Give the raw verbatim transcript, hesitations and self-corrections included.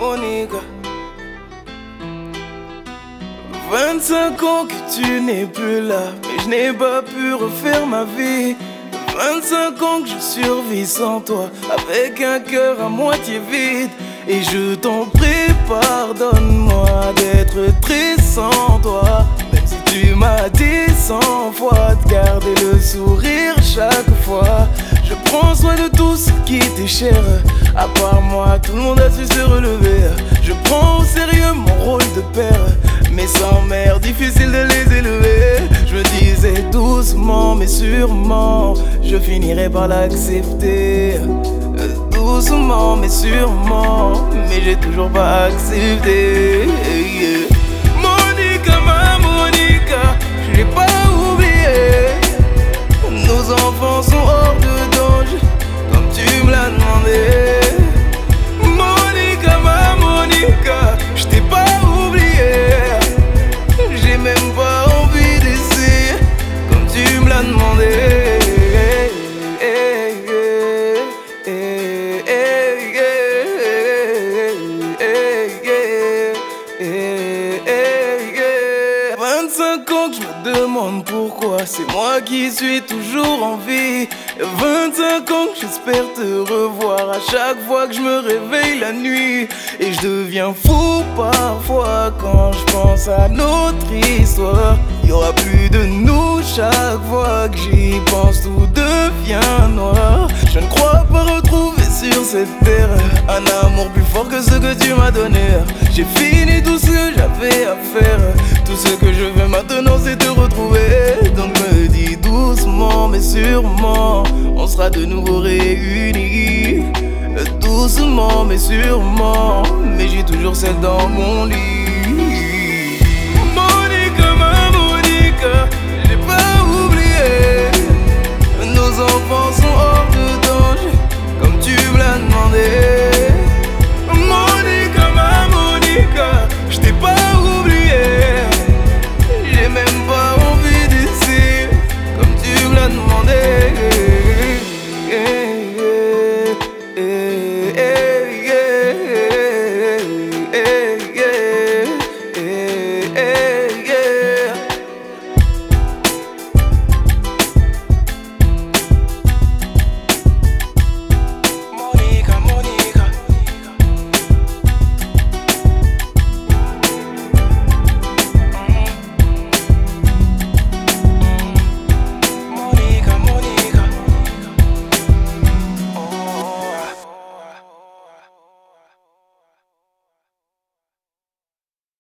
Monica. vingt-cinq ans que tu n'es plus là, mais je n'ai pas pu refaire ma vie. vingt-cinq ans que je survis sans toi, avec un cœur à moitié vide. Et je t'en prie, pardonne-moi d'être triste sans toi. Même si tu m'as dit cent fois de garder le sourire chaque fois. Je prends soin de tout ce qui t'est cher. À part moi, tout le monde a su se relever. Je prends au sérieux mon rôle de père, mais sans mère, difficile de les élever. Je me disais doucement mais sûrement, je finirai par l'accepter. Doucement mais sûrement, mais j'ai toujours pas accepté. Monica, ma Monica, je l'ai pas oublié. Nos enfants sont hors de danger, comme tu me l'as demandé. Monica, ma Monica, je t'ai pas oublié. J'ai même pas envie d'essayer, comme tu me l'as demandé. vingt-cinq ans que je me demande pourquoi c'est moi qui suis toujours en vie. vingt-cinq ans que j'espère te revoir à chaque fois que je me réveille la nuit. Et je deviens fou parfois quand je pense à notre histoire. Il y aura plus de nous chaque fois que j'y pense, tout devient noir. Je ne crois pas retrouver sur cette terre un amour plus fort que ce que tu m'as donné. J'ai fini tout ce que j'avais à faire. Tout ce que je veux maintenant c'est te retrouver. Donc me dis doucement mais sûrement, on sera de nouveau réunis. Doucement mais sûrement, mais j'ai toujours celle dans mon lit.